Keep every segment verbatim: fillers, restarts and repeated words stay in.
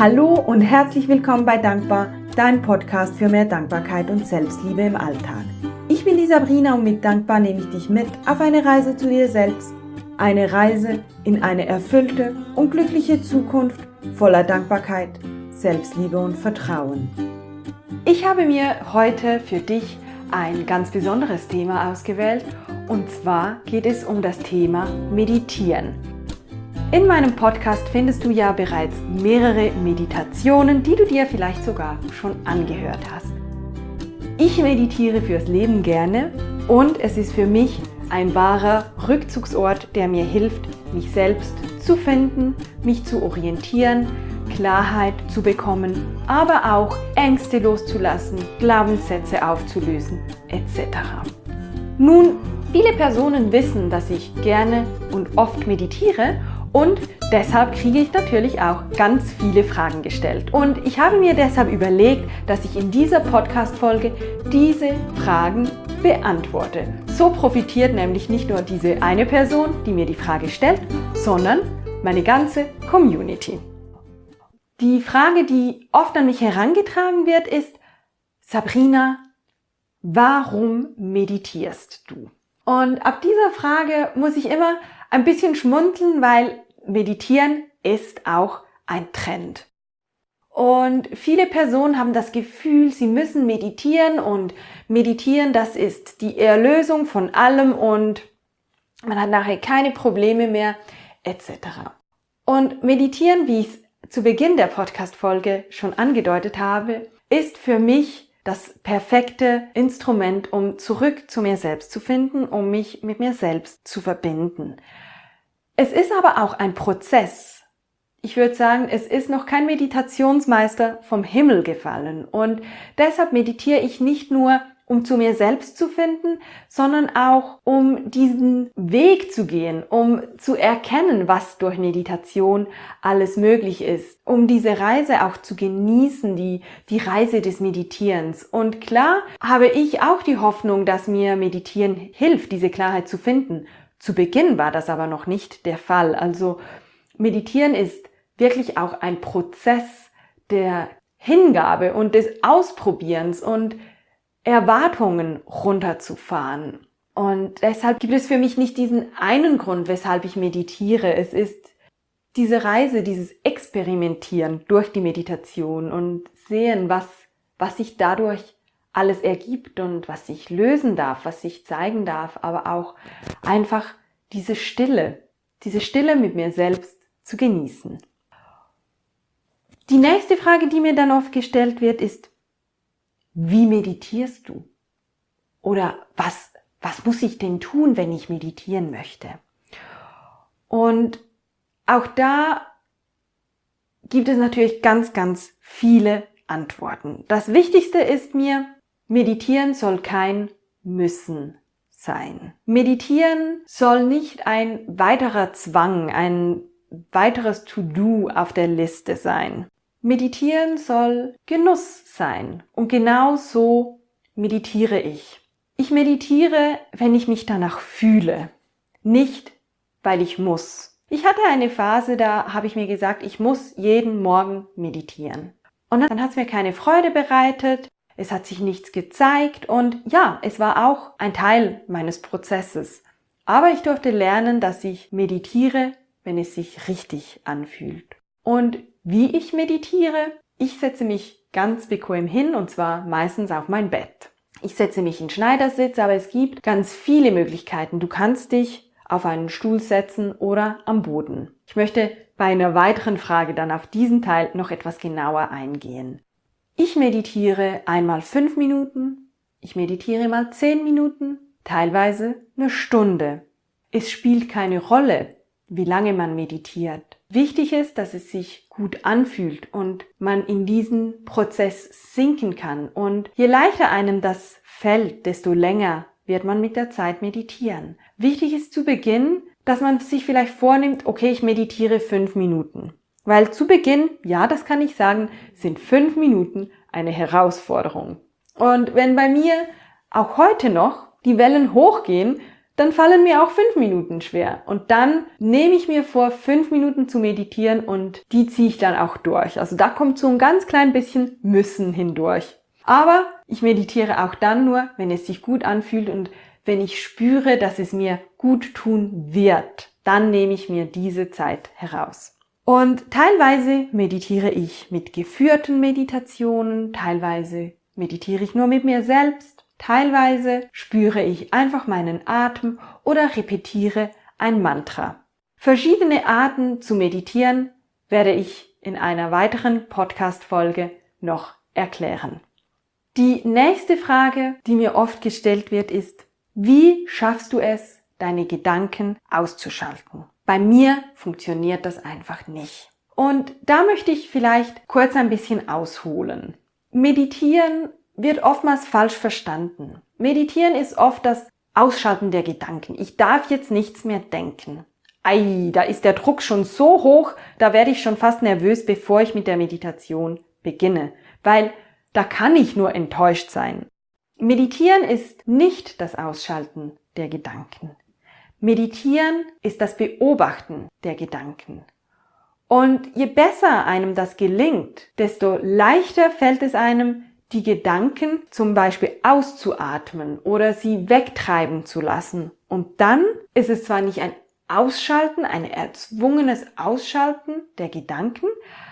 Hallo und herzlich willkommen bei Dankbar, dein Podcast für mehr Dankbarkeit und Selbstliebe im Alltag. Ich bin die Sabrina und mit Dankbar nehme ich dich mit auf eine Reise zu dir selbst. Eine Reise in eine erfüllte und glückliche Zukunft voller Dankbarkeit, Selbstliebe und Vertrauen. Ich habe mir heute für dich ein ganz besonderes Thema ausgewählt und zwar geht es um das Thema Meditieren. In meinem Podcast findest du ja bereits mehrere Meditationen, die du dir vielleicht sogar schon angehört hast. Ich meditiere fürs Leben gerne und es ist für mich ein wahrer Rückzugsort, der mir hilft, mich selbst zu finden, mich zu orientieren, Klarheit zu bekommen, aber auch Ängste loszulassen, Glaubenssätze aufzulösen et cetera. Nun, viele Personen wissen, dass ich gerne und oft meditiere und deshalb kriege ich natürlich auch ganz viele Fragen gestellt. Und ich habe mir deshalb überlegt, dass ich in dieser Podcast-Folge diese Fragen beantworte. So profitiert nämlich nicht nur diese eine Person, die mir die Frage stellt, sondern meine ganze Community. Die Frage, die oft an mich herangetragen wird, ist: Sabrina, warum meditierst du? Und ab dieser Frage muss ich immer ein bisschen schmunzeln, weil Meditieren ist auch ein Trend. Und viele Personen haben das Gefühl, sie müssen meditieren und meditieren, das ist die Erlösung von allem und man hat nachher keine Probleme mehr et cetera. Und meditieren, wie ich es zu Beginn der Podcast-Folge schon angedeutet habe, ist für mich das perfekte Instrument, um zurück zu mir selbst zu finden, um mich mit mir selbst zu verbinden. Es ist aber auch ein Prozess. Ich würde sagen, es ist noch kein Meditationsmeister vom Himmel gefallen und deshalb meditiere ich nicht nur, um zu mir selbst zu finden, sondern auch, um diesen Weg zu gehen, um zu erkennen, was durch Meditation alles möglich ist, um diese Reise auch zu genießen, die, die Reise des Meditierens. Und klar habe ich auch die Hoffnung, dass mir Meditieren hilft, diese Klarheit zu finden. Zu Beginn war das aber noch nicht der Fall. Also Meditieren ist wirklich auch ein Prozess der Hingabe und des Ausprobierens und Erwartungen runterzufahren. Und deshalb gibt es für mich nicht diesen einen Grund, weshalb ich meditiere. Es ist diese Reise, dieses Experimentieren durch die Meditation und sehen, was, was sich dadurch alles ergibt und was sich lösen darf, was sich zeigen darf, aber auch einfach diese Stille, diese Stille mit mir selbst zu genießen. Die nächste Frage, die mir dann oft gestellt wird, ist: Wie meditierst du? Oder was, was muss ich denn tun, wenn ich meditieren möchte? Und auch da gibt es natürlich ganz, ganz viele Antworten. Das Wichtigste ist mir, Meditieren soll kein Müssen sein. Meditieren soll nicht ein weiterer Zwang, ein weiteres To-Do auf der Liste sein. Meditieren soll Genuss sein und genau so meditiere ich. Ich meditiere, wenn ich mich danach fühle, nicht weil ich muss. Ich hatte eine Phase, da habe ich mir gesagt, ich muss jeden Morgen meditieren. Und dann hat es mir keine Freude bereitet, es hat sich nichts gezeigt und ja, es war auch ein Teil meines Prozesses. Aber ich durfte lernen, dass ich meditiere, wenn es sich richtig anfühlt. Und wie ich meditiere? Ich setze mich ganz bequem hin und zwar meistens auf mein Bett. Ich setze mich in Schneidersitz, aber es gibt ganz viele Möglichkeiten. Du kannst dich auf einen Stuhl setzen oder am Boden. Ich möchte bei einer weiteren Frage dann auf diesen Teil noch etwas genauer eingehen. Ich meditiere einmal fünf Minuten, ich meditiere mal zehn Minuten, teilweise eine Stunde. Es spielt keine Rolle, wie lange man meditiert. Wichtig ist, dass es sich gut anfühlt und man in diesen Prozess sinken kann. Und je leichter einem das fällt, desto länger wird man mit der Zeit meditieren. Wichtig ist zu Beginn, dass man sich vielleicht vornimmt, okay, ich meditiere fünf Minuten. Weil zu Beginn, ja, das kann ich sagen, sind fünf Minuten eine Herausforderung. Und wenn bei mir auch heute noch die Wellen hochgehen, dann fallen mir auch fünf Minuten schwer. Und dann nehme ich mir vor, fünf Minuten zu meditieren und die ziehe ich dann auch durch. Also da kommt so ein ganz klein bisschen Müssen hindurch. Aber ich meditiere auch dann nur, wenn es sich gut anfühlt und wenn ich spüre, dass es mir gut tun wird. Dann nehme ich mir diese Zeit heraus. Und teilweise meditiere ich mit geführten Meditationen, teilweise meditiere ich nur mit mir selbst. Teilweise spüre ich einfach meinen Atem oder repetiere ein Mantra. Verschiedene Arten zu meditieren werde ich in einer weiteren Podcast-Folge noch erklären. Die nächste Frage, die mir oft gestellt wird, ist: Wie schaffst du es, deine Gedanken auszuschalten? Bei mir funktioniert das einfach nicht. Und da möchte ich vielleicht kurz ein bisschen ausholen. Meditieren wird oftmals falsch verstanden. Meditieren ist oft das Ausschalten der Gedanken. Ich darf jetzt nichts mehr denken. Ei, da ist der Druck schon so hoch, da werde ich schon fast nervös, bevor ich mit der Meditation beginne, weil da kann ich nur enttäuscht sein. Meditieren ist nicht das Ausschalten der Gedanken. Meditieren ist das Beobachten der Gedanken. Und je besser einem das gelingt, desto leichter fällt es einem, die Gedanken zum Beispiel auszuatmen oder sie wegtreiben zu lassen. Und dann ist es zwar nicht ein Ausschalten, ein erzwungenes Ausschalten der Gedanken,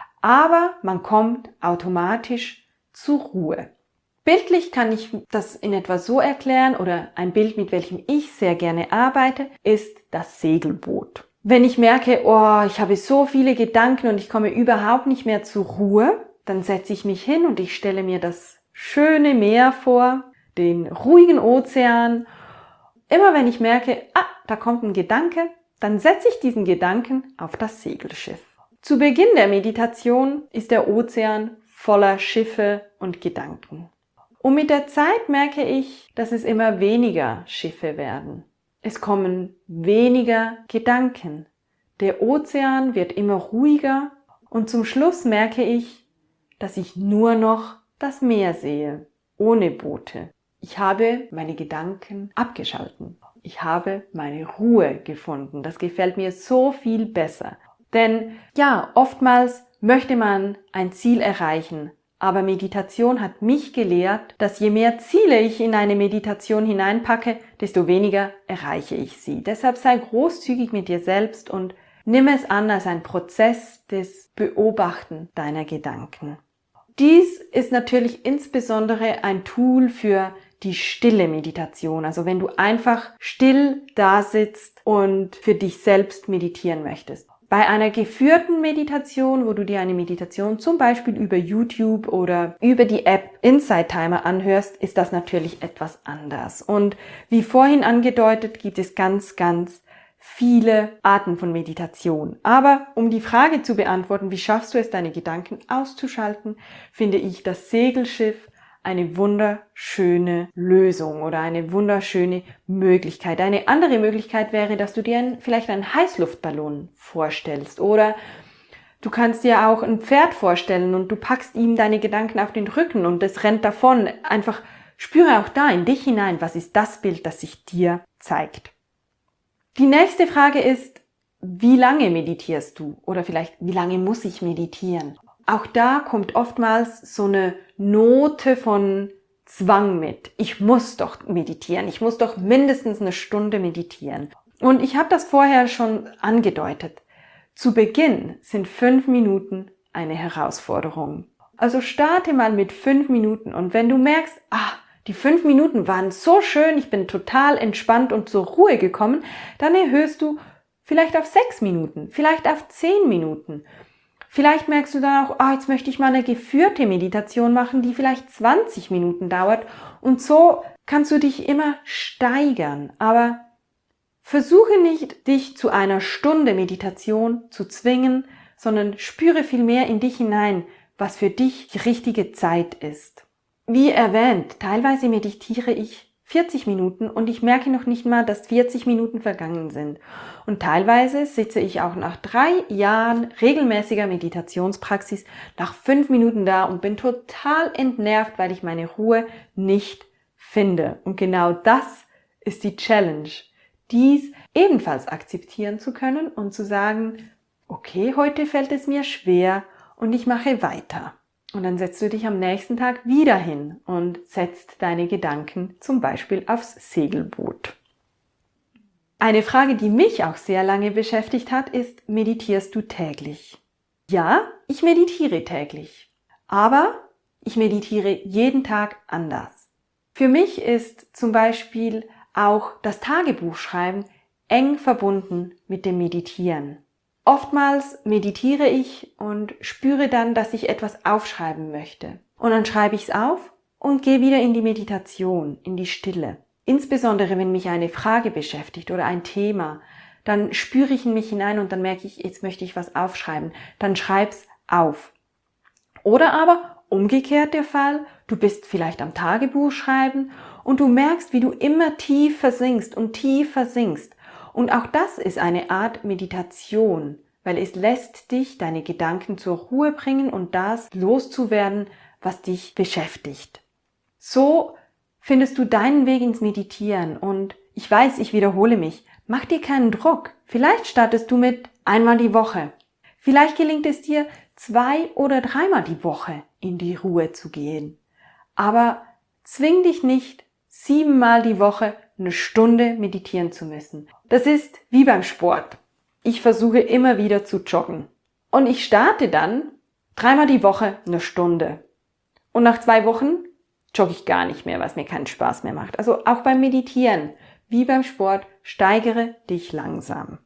aber man kommt automatisch zur Ruhe. Bildlich kann ich das in etwa so erklären, oder ein Bild, mit welchem ich sehr gerne arbeite, ist das Segelboot. Wenn ich merke, oh, ich habe so viele Gedanken und ich komme überhaupt nicht mehr zur Ruhe, dann setze ich mich hin und ich stelle mir das schöne Meer vor, den ruhigen Ozean. Immer wenn ich merke, ah, da kommt ein Gedanke, dann setze ich diesen Gedanken auf das Segelschiff. Zu Beginn der Meditation ist der Ozean voller Schiffe und Gedanken. Und mit der Zeit merke ich, dass es immer weniger Schiffe werden. Es kommen weniger Gedanken. Der Ozean wird immer ruhiger und zum Schluss merke ich, dass ich nur noch das Meer sehe, ohne Boote. Ich habe meine Gedanken abgeschalten. Ich habe meine Ruhe gefunden. Das gefällt mir so viel besser. Denn ja, oftmals möchte man ein Ziel erreichen, aber Meditation hat mich gelehrt, dass je mehr Ziele ich in eine Meditation hineinpacke, desto weniger erreiche ich sie. Deshalb sei großzügig mit dir selbst und nimm es an als ein Prozess des Beobachten deiner Gedanken. Dies ist natürlich insbesondere ein Tool für die stille Meditation, also wenn du einfach still da sitzt und für dich selbst meditieren möchtest. Bei einer geführten Meditation, wo du dir eine Meditation zum Beispiel über YouTube oder über die App Insight Timer anhörst, ist das natürlich etwas anders. Und wie vorhin angedeutet, gibt es ganz, ganz viele Arten von Meditation. Aber um die Frage zu beantworten, wie schaffst du es, deine Gedanken auszuschalten, finde ich das Segelschiff eine wunderschöne Lösung oder eine wunderschöne Möglichkeit. Eine andere Möglichkeit wäre, dass du dir ein, vielleicht einen Heißluftballon vorstellst oder du kannst dir auch ein Pferd vorstellen und du packst ihm deine Gedanken auf den Rücken und es rennt davon. Einfach spüre auch da in dich hinein, was ist das Bild, das sich dir zeigt. Die nächste Frage ist, wie lange meditierst du? Oder vielleicht, wie lange muss ich meditieren? Auch da kommt oftmals so eine Note von Zwang mit. Ich muss doch meditieren. Ich muss doch mindestens eine Stunde meditieren. Und ich habe das vorher schon angedeutet. Zu Beginn sind fünf Minuten eine Herausforderung. Also starte mal mit fünf Minuten und wenn du merkst, ah, die fünf Minuten waren so schön, ich bin total entspannt und zur Ruhe gekommen, dann erhöhst du vielleicht auf sechs Minuten, vielleicht auf zehn Minuten. Vielleicht merkst du dann auch, ah, jetzt möchte ich mal eine geführte Meditation machen, die vielleicht zwanzig Minuten dauert. Und so kannst du dich immer steigern. Aber versuche nicht, dich zu einer Stunde Meditation zu zwingen, sondern spüre vielmehr in dich hinein, was für dich die richtige Zeit ist. Wie erwähnt, teilweise meditiere ich vierzig Minuten und ich merke noch nicht mal, dass vierzig Minuten vergangen sind. Und teilweise sitze ich auch nach drei Jahren regelmäßiger Meditationspraxis nach fünf Minuten da und bin total entnervt, weil ich meine Ruhe nicht finde. Und genau das ist die Challenge, dies ebenfalls akzeptieren zu können und zu sagen, okay, heute fällt es mir schwer und ich mache weiter. Und dann setzt du dich am nächsten Tag wieder hin und setzt deine Gedanken zum Beispiel aufs Segelboot. Eine Frage, die mich auch sehr lange beschäftigt hat, ist, meditierst du täglich? Ja, ich meditiere täglich, aber ich meditiere jeden Tag anders. Für mich ist zum Beispiel auch das Tagebuchschreiben eng verbunden mit dem Meditieren. Oftmals meditiere ich und spüre dann, dass ich etwas aufschreiben möchte. Und dann schreibe ich es auf und gehe wieder in die Meditation, in die Stille. Insbesondere, wenn mich eine Frage beschäftigt oder ein Thema, dann spüre ich in mich hinein und dann merke ich, jetzt möchte ich was aufschreiben. Dann schreib's auf. Oder aber umgekehrt der Fall, du bist vielleicht am Tagebuch schreiben und du merkst, wie du immer tief versinkst und tief versinkst. Und auch das ist eine Art Meditation, weil es lässt dich deine Gedanken zur Ruhe bringen und das loszuwerden, was dich beschäftigt. So findest du deinen Weg ins Meditieren und ich weiß, ich wiederhole mich, mach dir keinen Druck. Vielleicht startest du mit einmal die Woche. Vielleicht gelingt es dir, zwei oder dreimal die Woche in die Ruhe zu gehen. Aber zwing dich nicht, siebenmal die Woche eine Stunde meditieren zu müssen. Das ist wie beim Sport. Ich versuche immer wieder zu joggen. Und ich starte dann dreimal die Woche eine Stunde. Und nach zwei Wochen jogge ich gar nicht mehr, was mir keinen Spaß mehr macht. Also auch beim Meditieren, wie beim Sport, steigere dich langsam.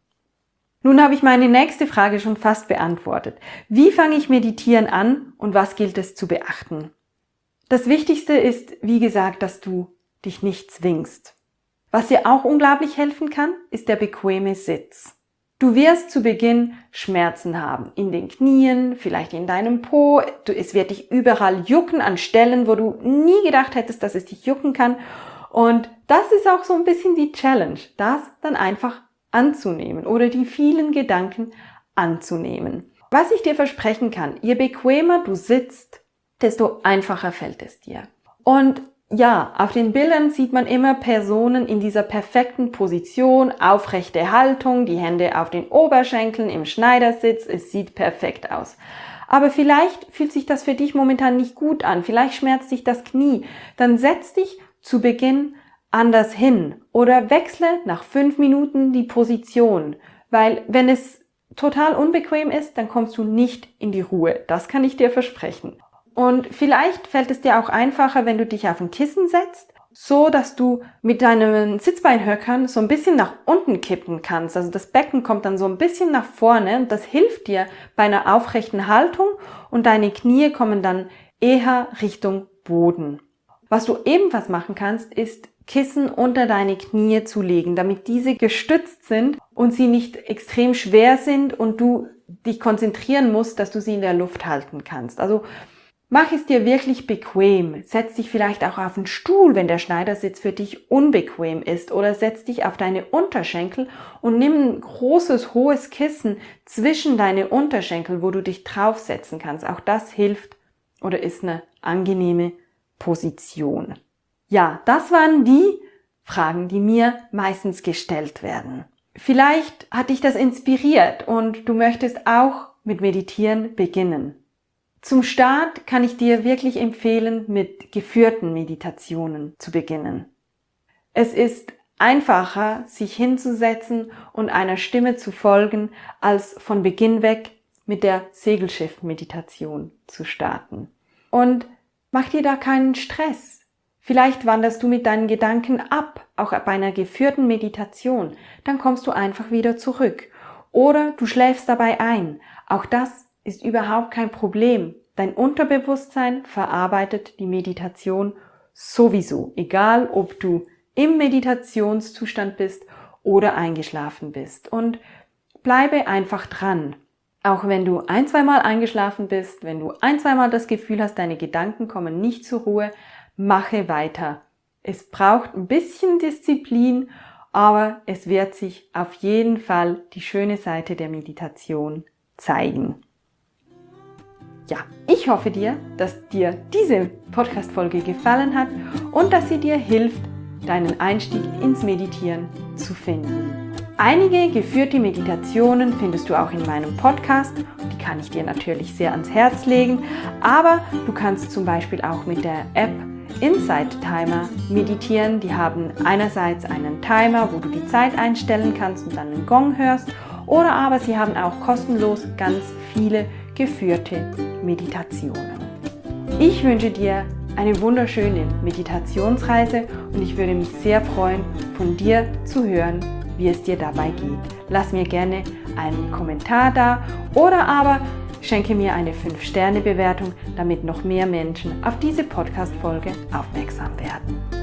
Nun habe ich meine nächste Frage schon fast beantwortet. Wie fange ich Meditieren an und was gilt es zu beachten? Das Wichtigste ist, wie gesagt, dass du dich nicht zwingst. Was dir auch unglaublich helfen kann, ist der bequeme Sitz. Du wirst zu Beginn Schmerzen haben, in den Knien, vielleicht in deinem Po. Du, es wird dich überall jucken an Stellen, wo du nie gedacht hättest, dass es dich jucken kann. Und das ist auch so ein bisschen die Challenge, das dann einfach anzunehmen oder die vielen Gedanken anzunehmen. Was ich dir versprechen kann, je bequemer du sitzt, desto einfacher fällt es dir. Und ja, auf den Bildern sieht man immer Personen in dieser perfekten Position, aufrechte Haltung, die Hände auf den Oberschenkeln im Schneidersitz, es sieht perfekt aus. Aber vielleicht fühlt sich das für dich momentan nicht gut an, vielleicht schmerzt dich das Knie, dann setz dich zu Beginn anders hin oder wechsle nach fünf Minuten die Position, weil wenn es total unbequem ist, dann kommst du nicht in die Ruhe, das kann ich dir versprechen. Und vielleicht fällt es dir auch einfacher, wenn du dich auf ein Kissen setzt, so dass du mit deinen Sitzbeinhöckern so ein bisschen nach unten kippen kannst. Also das Becken kommt dann so ein bisschen nach vorne und das hilft dir bei einer aufrechten Haltung und deine Knie kommen dann eher Richtung Boden. Was du ebenfalls machen kannst, ist Kissen unter deine Knie zu legen, damit diese gestützt sind und sie nicht extrem schwer sind und du dich konzentrieren musst, dass du sie in der Luft halten kannst. Also mach es dir wirklich bequem. Setz dich vielleicht auch auf einen Stuhl, wenn der Schneidersitz für dich unbequem ist, oder setz dich auf deine Unterschenkel und nimm ein großes, hohes Kissen zwischen deine Unterschenkel, wo du dich draufsetzen kannst. Auch das hilft oder ist eine angenehme Position. Ja, das waren die Fragen, die mir meistens gestellt werden. Vielleicht hat dich das inspiriert und du möchtest auch mit Meditieren beginnen. Zum Start kann ich dir wirklich empfehlen, mit geführten Meditationen zu beginnen. Es ist einfacher, sich hinzusetzen und einer Stimme zu folgen, als von Beginn weg mit der Segelschiff-Meditation zu starten. Und mach dir da keinen Stress. Vielleicht wanderst du mit deinen Gedanken ab, auch bei einer geführten Meditation. Dann kommst du einfach wieder zurück. Oder du schläfst dabei ein. Auch das ist überhaupt kein Problem. Dein Unterbewusstsein verarbeitet die Meditation sowieso, egal ob du im Meditationszustand bist oder eingeschlafen bist. Und bleibe einfach dran. Auch wenn du ein, zweimal eingeschlafen bist, wenn du ein, zweimal das Gefühl hast, deine Gedanken kommen nicht zur Ruhe, mache weiter. Es braucht ein bisschen Disziplin, aber es wird sich auf jeden Fall die schöne Seite der Meditation zeigen. Ja, ich hoffe dir, dass dir diese Podcast-Folge gefallen hat und dass sie dir hilft, deinen Einstieg ins Meditieren zu finden. Einige geführte Meditationen findest du auch in meinem Podcast. Die kann ich dir natürlich sehr ans Herz legen. Aber du kannst zum Beispiel auch mit der App Insight Timer meditieren. Die haben einerseits einen Timer, wo du die Zeit einstellen kannst und dann einen Gong hörst. Oder aber sie haben auch kostenlos ganz viele geführte Meditationen. Ich wünsche dir eine wunderschöne Meditationsreise und ich würde mich sehr freuen, von dir zu hören, wie es dir dabei geht. Lass mir gerne einen Kommentar da oder aber schenke mir eine fünf Sterne Bewertung, damit noch mehr Menschen auf diese Podcast-Folge aufmerksam werden.